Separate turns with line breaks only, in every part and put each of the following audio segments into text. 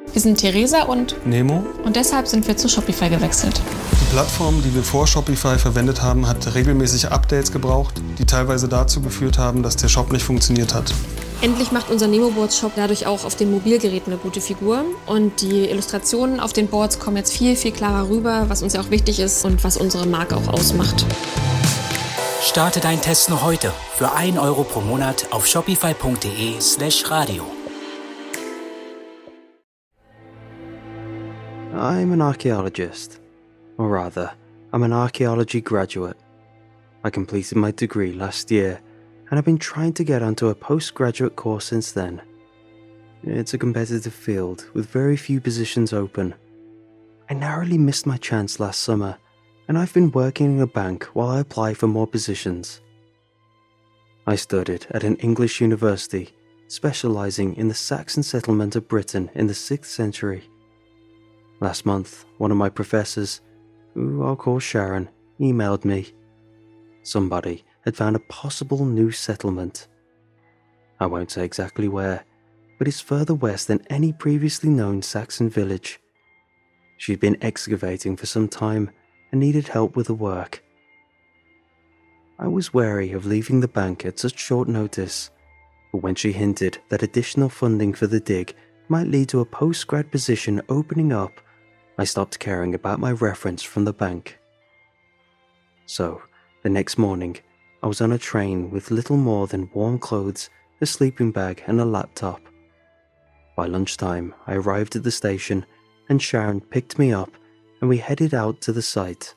Wir sind Theresa und
Nemo.
Und deshalb sind wir zu Shopify gewechselt.
Die Plattform, die wir vor Shopify verwendet haben, hat regelmäßig Updates gebraucht, die teilweise dazu geführt haben, dass der Shop nicht funktioniert hat.
Endlich macht unser Nemo-Boards-Shop dadurch auch auf den Mobilgeräten eine gute Figur. Und die Illustrationen auf den Boards kommen jetzt viel, viel klarer rüber, was uns ja auch wichtig ist und was unsere Marke auch ausmacht.
Starte deinen Test noch heute für 1 Euro pro Monat auf shopify.de/radio.
I'm an archaeologist, or rather, I'm an archaeology graduate. I completed my degree last year, and I've been trying to get onto a postgraduate course since then. It's a competitive field with very few positions open. I narrowly missed my chance last summer, and I've been working in a bank while I apply for more positions. I studied at an English university, specializing in the Saxon settlement of Britain in the 6th century. Last month, one of my professors, who I'll call Sharon, emailed me. Somebody had found a possible new settlement. I won't say exactly where, but it's further west than any previously known Saxon village. She'd been excavating for some time and needed help with the work. I was wary of leaving the bank at such short notice, but when she hinted that additional funding for the dig might lead to a post-grad position opening up, I stopped caring about my reference from the bank. So, the next morning, I was on a train with little more than warm clothes, a sleeping bag and a laptop. By lunchtime, I arrived at the station and Sharon picked me up and we headed out to the site.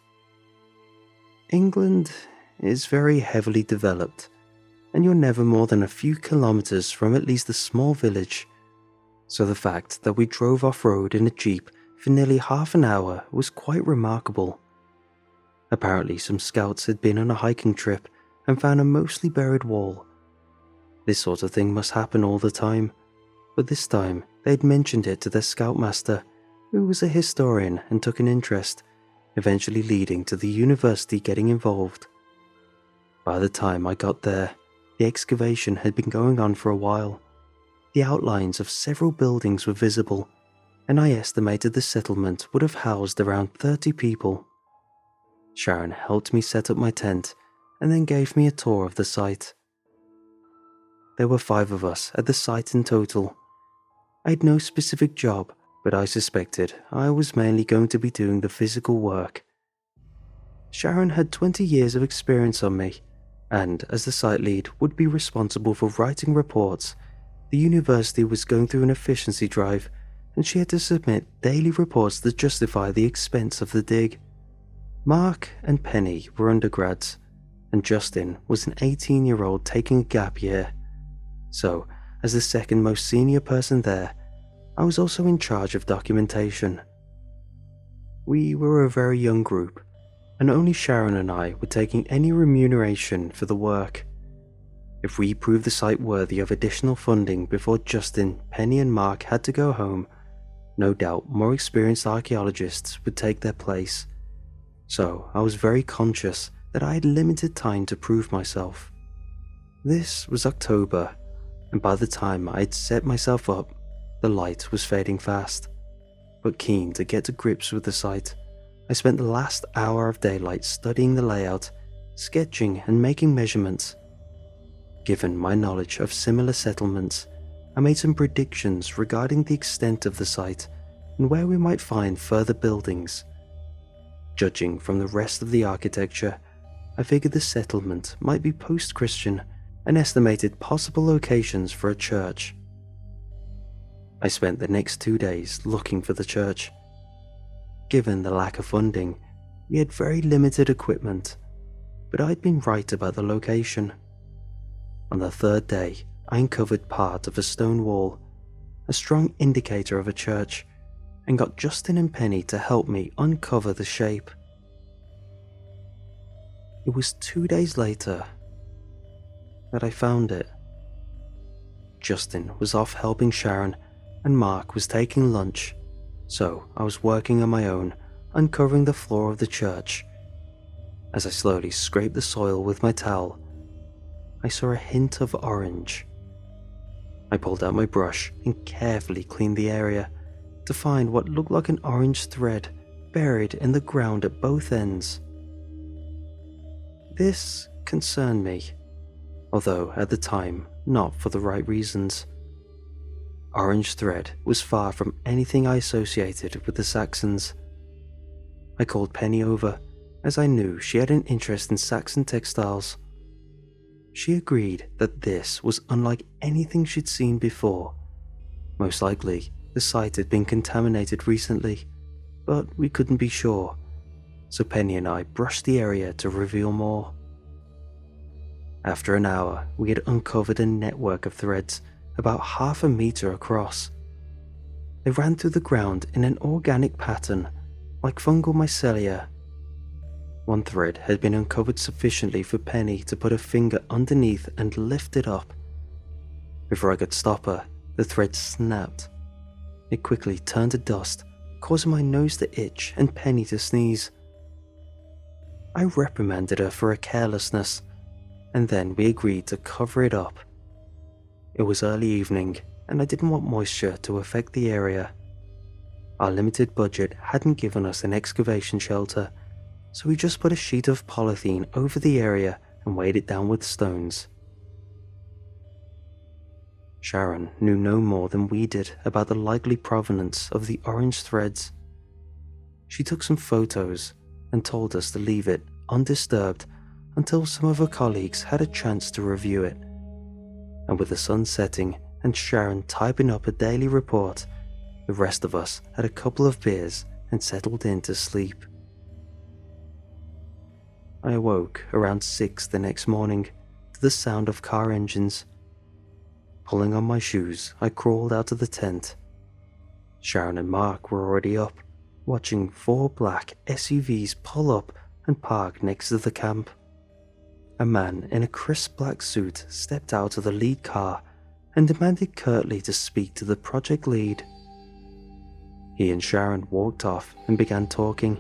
England is very heavily developed, and you're never more than a few kilometers from at least a small village, so the fact that we drove off-road in a jeep for nearly half an hour was quite remarkable. Apparently some scouts had been on a hiking trip and found a mostly buried wall. This sort of thing must happen all the time, but this time they'd mentioned it to their scoutmaster, who was a historian and took an interest, eventually leading to the university getting involved. By the time I got there, the excavation had been going on for a while. The outlines of several buildings were visible, and I estimated the settlement would have housed around 30 people. Sharon helped me set up my tent and then gave me a tour of the site. There were 5 of us at the site in total. I had no specific job, but I suspected I was mainly going to be doing the physical work. Sharon had 20 years of experience on me, and as the site lead would be responsible for writing reports, the university was going through an efficiency drive and she had to submit daily reports that justify the expense of the dig. Mark and Penny were undergrads, and Justin was an 18-year-old taking a gap year. So, as the second most senior person there, I was also in charge of documentation. We were a very young group, and only Sharon and I were taking any remuneration for the work. If we proved the site worthy of additional funding before Justin, Penny and Mark had to go home, no doubt more experienced archaeologists would take their place. So I was very conscious that I had limited time to prove myself. This was October, and by the time I had set myself up, the light was fading fast. But keen to get to grips with the site, I spent the last hour of daylight studying the layout, sketching and making measurements. Given my knowledge of similar settlements, I made some predictions regarding the extent of the site and where we might find further buildings. Judging from the rest of the architecture, I figured the settlement might be post-Christian and estimated possible locations for a church. I spent the next 2 days looking for the church. Given the lack of funding, we had very limited equipment, but I'd been right about the location. On the 3rd day, I uncovered part of a stone wall, a strong indicator of a church, and got Justin and Penny to help me uncover the shape. It was 2 days later that I found it. Justin was off helping Sharon, and Mark was taking lunch, so I was working on my own, uncovering the floor of the church. As I slowly scraped the soil with my towel, I saw a hint of orange. I pulled out my brush and carefully cleaned the area, to find what looked like an orange thread buried in the ground at both ends. This concerned me, although at the time not for the right reasons. Orange thread was far from anything I associated with the Saxons. I called Penny over, as I knew she had an interest in Saxon textiles. She agreed that this was unlike anything she'd seen before. Most likely, the site had been contaminated recently, but we couldn't be sure, so Penny and I brushed the area to reveal more. After an hour, we had uncovered a network of threads about 1/2 meter across. They ran through the ground in an organic pattern, like fungal mycelia. One thread had been uncovered sufficiently for Penny to put her finger underneath and lift it up. Before I could stop her, the thread snapped. It quickly turned to dust, causing my nose to itch and Penny to sneeze. I reprimanded her for her carelessness, and then we agreed to cover it up. It was early evening, and I didn't want moisture to affect the area. Our limited budget hadn't given us an excavation shelter, so we just put a sheet of polythene over the area and weighed it down with stones. Sharon knew no more than we did about the likely provenance of the orange threads. She took some photos and told us to leave it undisturbed until some of her colleagues had a chance to review it. And with the sun setting and Sharon typing up a daily report, the rest of us had a couple of beers and settled in to sleep. I awoke around 6 the next morning to the sound of car engines. Pulling on my shoes, I crawled out of the tent. Sharon and Mark were already up, watching 4 black SUVs pull up and park next to the camp. A man in a crisp black suit stepped out of the lead car and demanded curtly to speak to the project lead. He and Sharon walked off and began talking.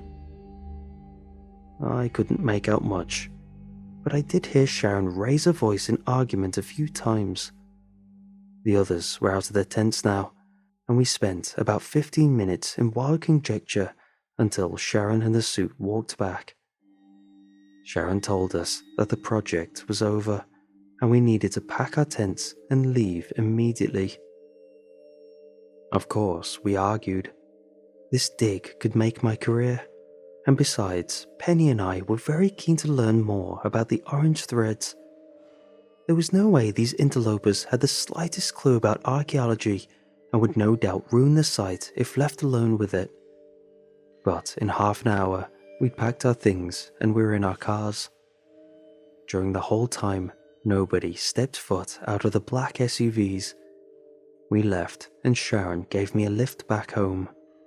I couldn't make out much, but I did hear Sharon raise her voice in argument a few times. The others were out of their tents now, and we spent about 15 minutes in wild conjecture until Sharon and the suit walked back. Sharon told us that the project was over, and we needed to pack our tents and leave immediately. Of course, we argued. This dig could make my career. And besides, Penny and I were very keen to learn more about the orange threads. There was no way these interlopers had the slightest clue about archaeology and would no doubt ruin the site if left alone with it. But in half an hour, we'd packed our things and we were in our cars. During the whole time, nobody stepped foot out of the black SUVs. We left and Sharon gave me a lift back home.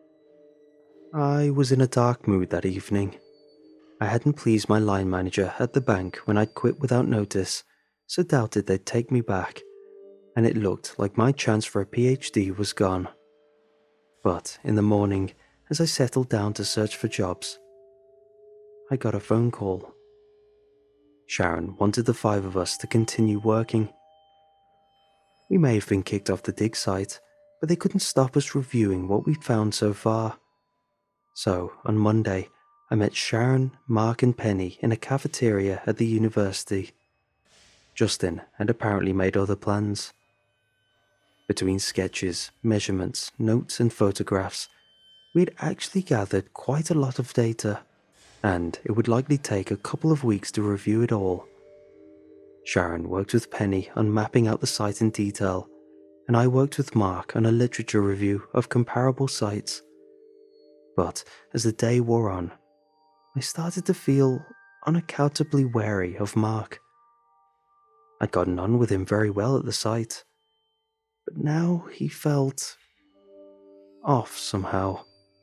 I was in a dark mood that evening. I hadn't pleased my line manager at the bank when I'd quit without notice, so doubted they'd take me back, and it looked like my chance for a PhD was gone. But in the morning, as I settled down to search for jobs, I got a phone call. Sharon wanted the 5 of us to continue working. We may have been kicked off the dig site, but they couldn't stop us reviewing what we'd found so far. So, on Monday, I met Sharon, Mark and Penny in a cafeteria at the university. Justin had apparently made other plans. Between sketches, measurements, notes and photographs, we'd actually gathered quite a lot of data, and it would likely take a couple of weeks to review it all. Sharon worked with Penny on mapping out the site in detail, and I worked with Mark on a literature review of comparable sites. But as the day wore on, I started to feel unaccountably wary of Mark. I'd gotten on with him very well at the site, but now he felt off somehow.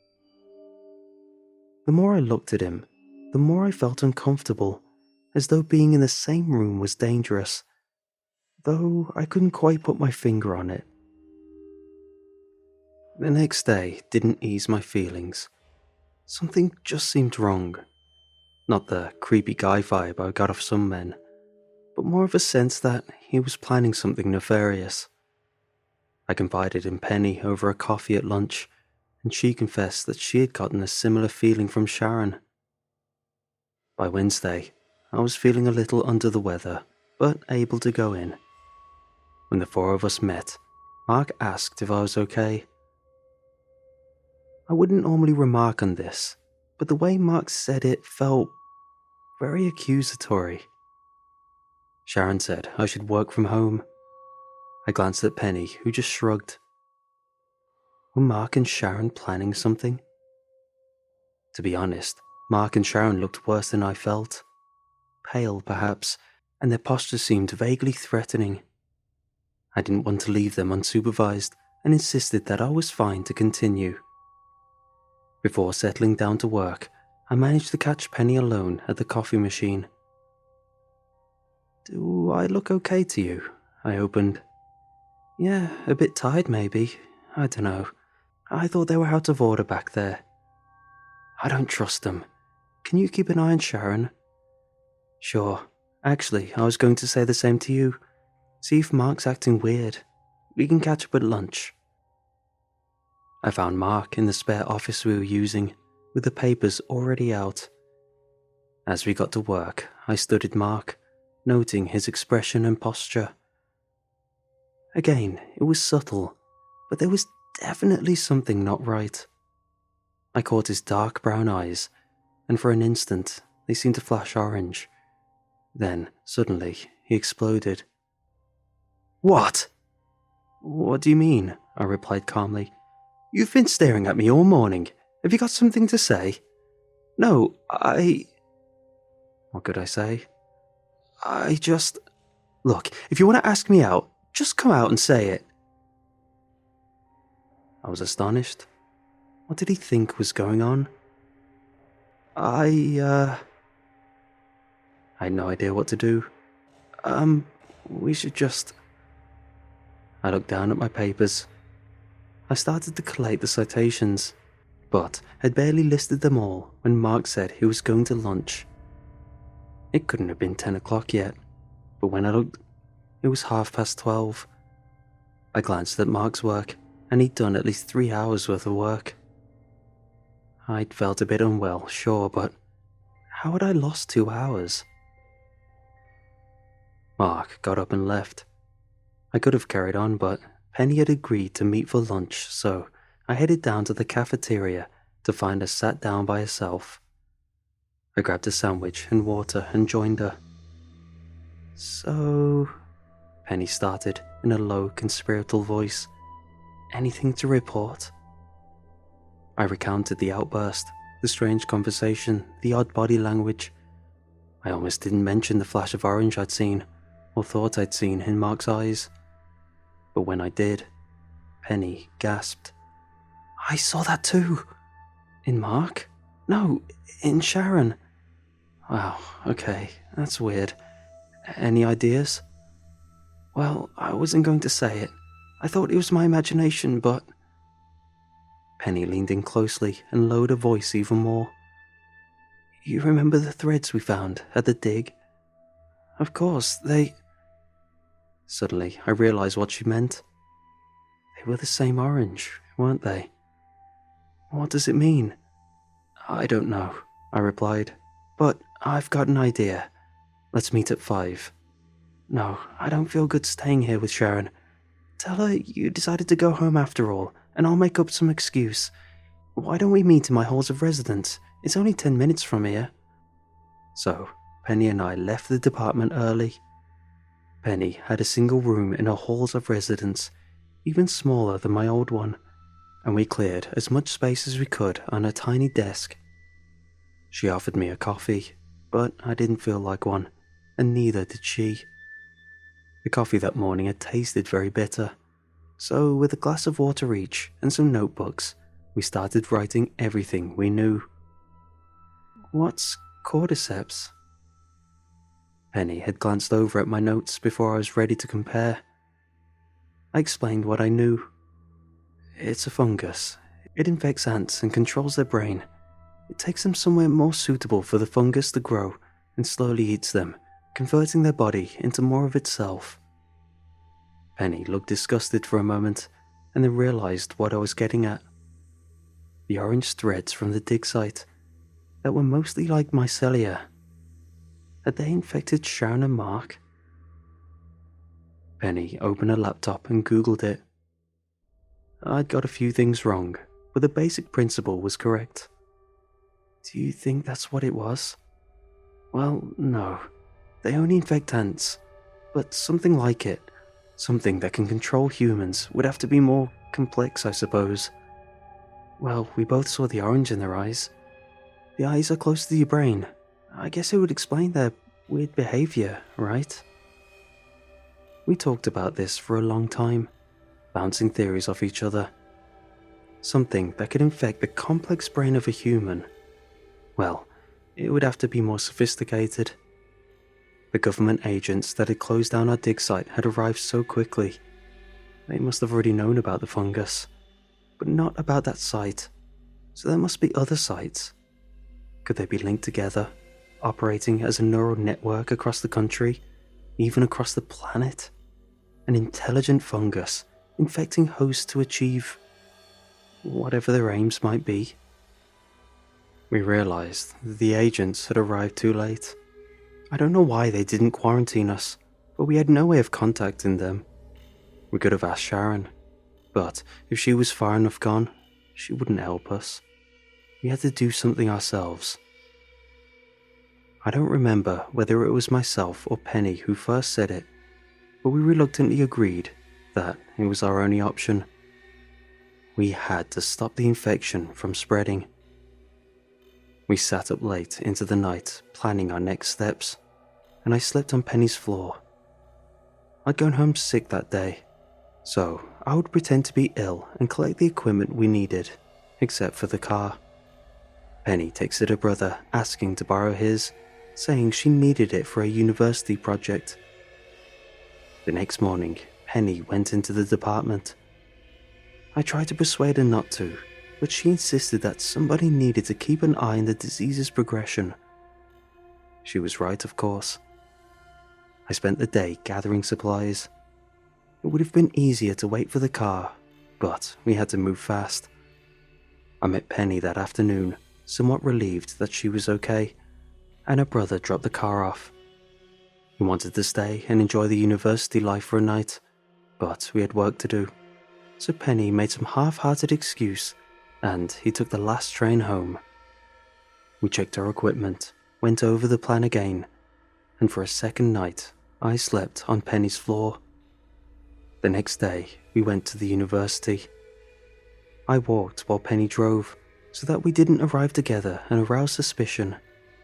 The more I looked at him, the more I felt uncomfortable, as though being in the same room was dangerous, though I couldn't quite put my finger on it. The next day didn't ease my feelings. Something just seemed wrong. Not the creepy guy vibe I got off some men, but more of a sense that he was planning something nefarious. I confided in Penny over a coffee at lunch, and she confessed that she had gotten a similar feeling from Sharon. By Wednesday, I was feeling a little under the weather, but able to go in. When the four of us met, Mark asked if I was okay. I wouldn't normally remark on this, but the way Mark said it felt very accusatory. Sharon said I should work from home. I glanced at Penny, who just shrugged. Were Mark and Sharon planning something? To be honest, Mark and Sharon looked worse than I felt. Pale, perhaps, and their posture seemed vaguely threatening. I didn't want to leave them unsupervised and insisted that I was fine to continue. Before settling down to work, I managed to catch Penny alone at the coffee machine. "Do I look okay to you?" I opened. "Yeah, a bit tired maybe. I don't know. I thought they were out of order back there." "I don't trust them. Can you keep an eye on Sharon?" "Sure. Actually, I was going to say the same to you. See if Mark's acting weird. We can catch up at lunch." I found Mark in the spare office we were using, with the papers already out. As we got to work, I studied Mark, noting his expression and posture. Again, it was subtle, but there was definitely something not right. I caught his dark brown eyes, and for an instant they seemed to flash orange. Then, suddenly, he exploded. "What?" "What do you mean?" I replied calmly. "You've been staring at me all morning. Have you got something to say?" "No, What could I say? Look, if you want to ask me out, just come out and say it." I was astonished. What did he think was going on? I had no idea what to do. We should just... I looked down at my papers. I started to collate the citations, but had barely listed them all when Mark said he was going to lunch. It couldn't have been 10 o'clock yet, but when I looked, it was 12:30. I glanced at Mark's work, and he'd done at least 3 hours worth of work. I'd felt a bit unwell, sure, but how had I lost 2 hours? Mark got up and left. I could have carried on, but Penny had agreed to meet for lunch, so I headed down to the cafeteria to find her sat down by herself. I grabbed a sandwich and water and joined her. "So," Penny started in a low, conspiratorial voice, "anything to report?" I recounted the outburst, the strange conversation, the odd body language. I almost didn't mention the flash of orange I'd seen, or thought I'd seen in Mark's eyes. But when I did, Penny gasped. "I saw that too." "In Mark? No, in Sharon." "Wow, okay, that's weird. Any ideas?" "Well, I wasn't going to say it. I thought it was my imagination, but..." Penny leaned in closely and lowered her voice even more. "You remember the threads we found at the dig?" "Of course, they..." Suddenly, I realized what she meant. They were the same orange, weren't they? "What does it mean?" "I don't know," I replied, "but I've got an idea. Let's meet at 5. No, I don't feel good staying here with Sharon. Tell her you decided to go home after all, and I'll make up some excuse. Why don't we meet in my halls of residence? It's only 10 minutes from here." So, Penny and I left the department early. Penny had a single room in her halls of residence, even smaller than my old one, and we cleared as much space as we could on her tiny desk. She offered me a coffee, but I didn't feel like one, and neither did she. The coffee that morning had tasted very bitter, so with a glass of water each and some notebooks, we started writing everything we knew. "What's cordyceps?" Penny had glanced over at my notes before I was ready to compare. I explained what I knew. "It's a fungus. It infects ants and controls their brain. It takes them somewhere more suitable for the fungus to grow and slowly eats them, converting their body into more of itself." Penny looked disgusted for a moment and then realized what I was getting at. the orange threads from the dig site that were mostly like mycelia. Had they infected Sharon and Mark? Penny opened her laptop and Googled it. I'd got a few things wrong, but the basic principle was correct. Do you think that's what it was? Well, no. They only infect ants, but something like it, something that can control humans, would have to be more complex, I suppose. Well, we both saw the orange in their eyes. The eyes are close to your brain. I guess it would explain their weird behavior, right? We talked about this for a long time, bouncing theories off each other. Something that could infect the complex brain of a human. Well, it would have to be more sophisticated. The government agents that had closed down our dig site had arrived so quickly. They must have already known about the fungus, but not about that site. So there must be other sites. Could they be linked together, operating as a neural network across the country, even across the planet? An intelligent fungus infecting hosts to achieve whatever their aims might be. We realized that the agents had arrived too late. I don't know why they didn't quarantine us, but we had no way of contacting them. We could have asked Sharon, but if she was far enough gone, she wouldn't help us. We had to do something ourselves. I don't remember whether it was myself or Penny who first said it, but we reluctantly agreed that it was our only option. We had to stop the infection from spreading. We sat up late into the night planning our next steps, and I slept on Penny's floor. I'd gone home sick that day, so I would pretend to be ill and collect the equipment we needed, except for the car. Penny texted her brother asking to borrow his, saying she needed it for a university project. The next morning, Penny went into the department. I tried to persuade her not to, but she insisted that somebody needed to keep an eye on the disease's progression. She was right, of course. I spent the day gathering supplies. It would have been easier to wait for the car, but we had to move fast. I met Penny that afternoon, somewhat relieved that she was okay, and her brother dropped the car off. He wanted to stay and enjoy the university life for a night, but we had work to do, so Penny made some half-hearted excuse, and he took the last train home. We checked our equipment, went over the plan again, and for a second night, I slept on Penny's floor. The next day, we went to the university. I walked while Penny drove, so that we didn't arrive together and arouse suspicion.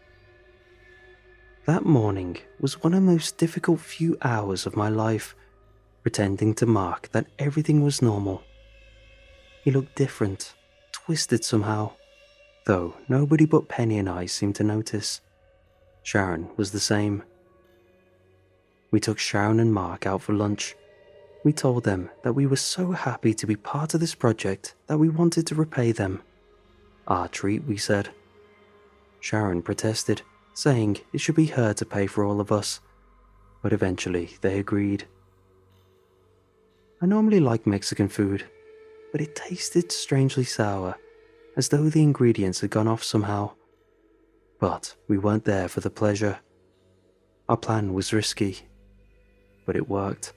That morning was one of the most difficult few hours of my life, pretending to Mark that everything was normal. He looked different, twisted somehow, though nobody but Penny and I seemed to notice. Sharon was the same. We took Sharon and Mark out for lunch. We told them that we were so happy to be part of this project that we wanted to repay them. Our treat, we said. Sharon protested, saying it should be her to pay for all of us, but eventually they agreed. I normally like Mexican food, but it tasted strangely sour, as though the ingredients had gone off somehow. But we weren't there for the pleasure. Our plan was risky, but it worked.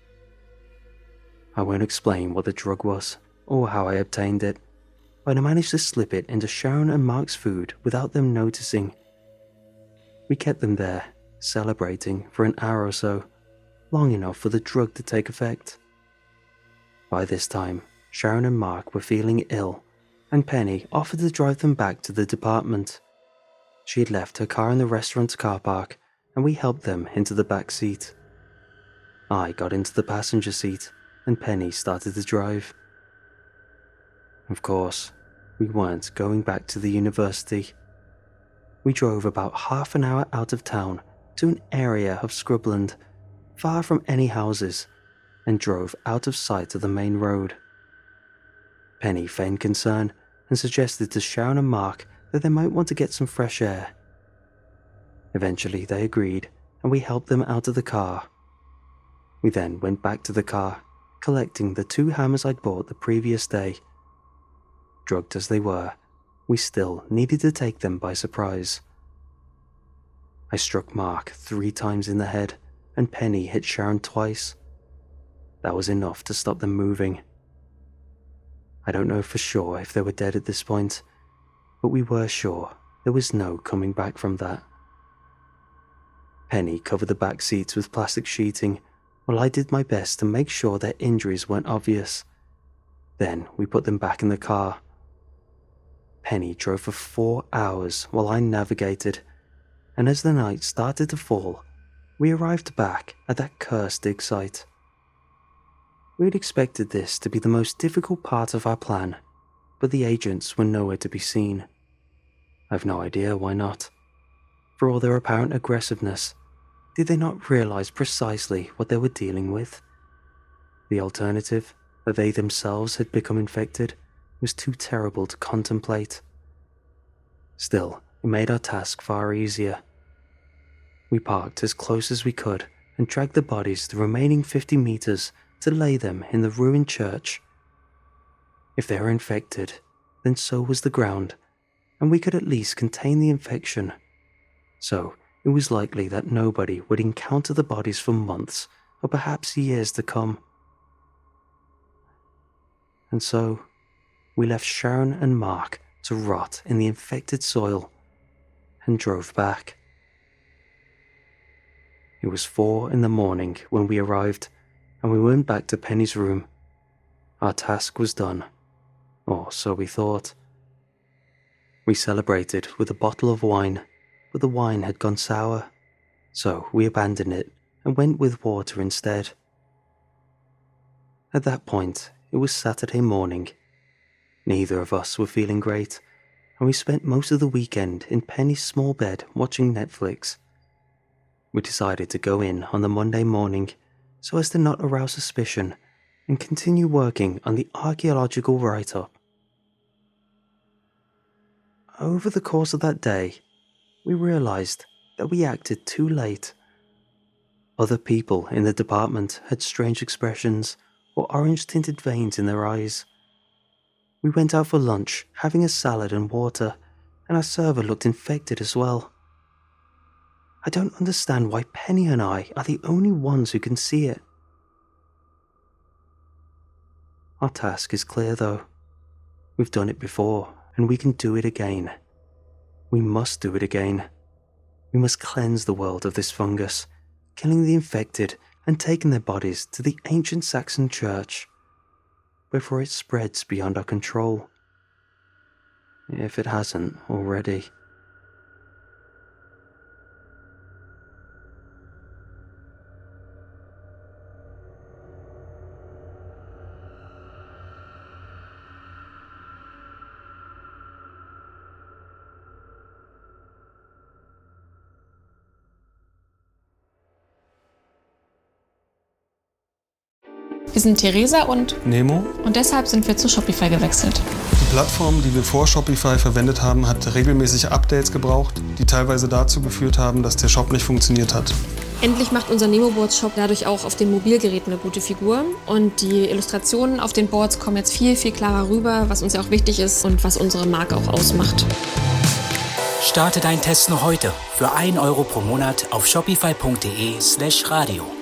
I won't explain what the drug was, or how I obtained it, but I managed to slip it into Sharon and Mark's food without them noticing. We kept them there, celebrating for an hour or so, long enough for the drug to take effect. By this time, Sharon and Mark were feeling ill, and Penny offered to drive them back to the department. She had left her car in the restaurant's car park, and we helped them into the back seat. I got into the passenger seat, and Penny started to drive. Of course, we weren't going back to the university. We drove about half an hour out of town to an area of scrubland, far from any houses, and drove out of sight of the main road. Penny feigned concern and suggested to Sharon and Mark that they might want to get some fresh air. Eventually they agreed, and we helped them out of the car. We then went back to the car, collecting the 2 hammers I'd bought the previous day. drugged as they were, we still needed to take them by surprise. I struck Mark 3 times in the head, and Penny hit Sharon twice. That was enough to stop them moving. I don't know for sure if they were dead at this point, but we were sure there was no coming back from that. Penny covered the back seats with plastic sheeting, while I did my best to make sure their injuries weren't obvious. Then we put them back in the car. Penny drove for 4 hours while I navigated, and as the night started to fall, we arrived back at that cursed dig site. We had expected this to be the most difficult part of our plan, but the agents were nowhere to be seen. I've no idea why not. For all their apparent aggressiveness, did they not realize precisely what they were dealing with? The alternative, that they themselves had become infected, was too terrible to contemplate. Still, it made our task far easier. We parked as close as we could and dragged the bodies the remaining 50 meters to lay them in the ruined church. If they were infected, then so was the ground, and we could at least contain the infection. So it was likely that nobody would encounter the bodies for months or perhaps years to come. And so we left Sharon and Mark to rot in the infected soil and drove back. It was 4 a.m. when we arrived, and we went back to Penny's room. Our task was done, or so we thought. We celebrated with a bottle of wine, but the wine had gone sour, so we abandoned it and went with water instead. At that point, it was Saturday morning. Neither of us were feeling great, and we spent most of the weekend in Penny's small bed watching Netflix. We decided to go in on the Monday morning so as to not arouse suspicion and continue working on the archaeological write-up. Over the course of that day, we realized that we acted too late. Other people in the department had strange expressions or orange-tinted veins in their eyes. We went out for lunch, having a salad and water, and our server looked infected as well. I don't understand why Penny and I are the only ones who can see it. Our task is clear though. We've done it before, and we can do it again. We must do it again. We must cleanse the world of this fungus, killing the infected and taking their bodies to the ancient Saxon church, before it spreads beyond our control. If it hasn't already.
Wir sind Theresa und
Nemo.
Und deshalb sind wir zu Shopify gewechselt.
Die Plattform, die wir vor Shopify verwendet haben, hat regelmäßig Updates gebraucht, die teilweise dazu geführt haben, dass der Shop nicht funktioniert hat.
Endlich macht unser Nemo-Boards-Shop dadurch auch auf den Mobilgeräten eine gute Figur. Und die Illustrationen auf den Boards kommen jetzt viel, viel klarer rüber, was uns ja auch wichtig ist und was unsere Marke auch ausmacht.
Starte deinen Test noch heute für 1 € pro Monat auf shopify.de/radio.